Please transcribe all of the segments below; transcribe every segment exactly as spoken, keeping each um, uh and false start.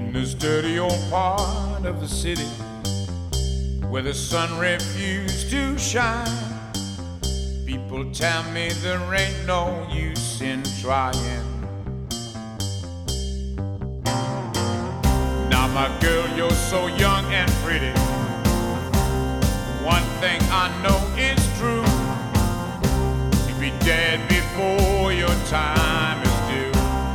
this dirty old part of the city where the sun refused to shine. People tell me there ain't no use in trying. Now my girl, you're so young and pretty. One thing I know is true, you'll be dead before your time is due.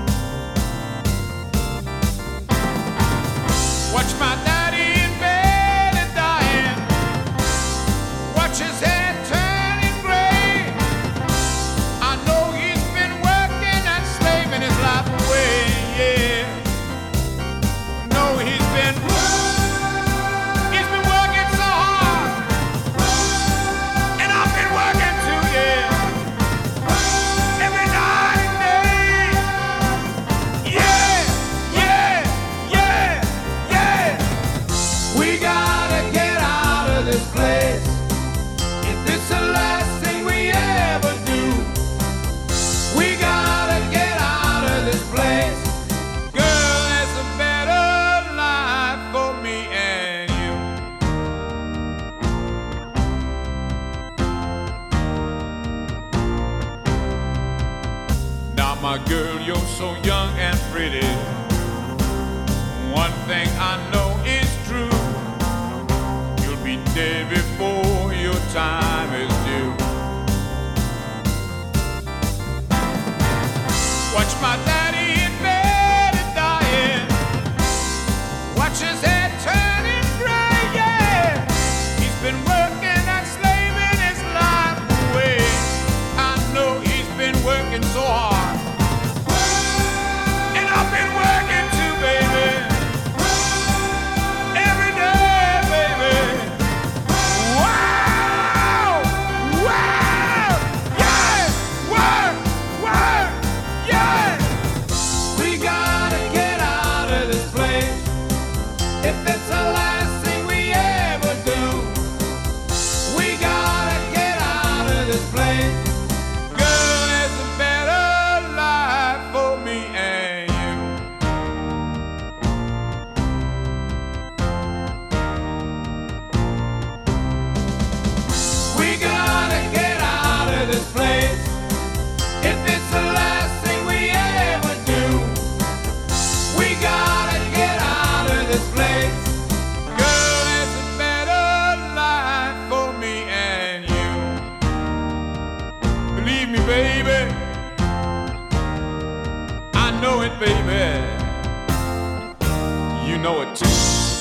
Watch my daddy in bed and dying, watch his head turning gray. I know he's been working and slaving his life away, yeah. No, he's been he's been working so hard, and I've been working too, yeah. Every night and day, yeah, yeah, yeah, yeah. We gotta get out of this place. If it's the last thing we ever do, we gotta get out of this place. Girl, there's a better life for me and you. Now my girl, you're so young and pretty. One thing I know is true, you'll be dead before your time is due. Watch my daddy in bed and dying, watch his head turning gray, yeah. He's been working and slaving his life away. I know he's been working so hard, and I've been working too, baby. Every day, baby. Wow! Wow! Yeah! Work! Work! Yeah! We gotta get out of this place. If it's the last thing we ever do, we gotta get out of this place. Girl, there's a better life for me and you. We gotta get out of this place. If it's the last thing we ever do, we gotta get out of this place. Girl, there's a better life for me and you. Believe me, baby, I know it, baby. You know it too.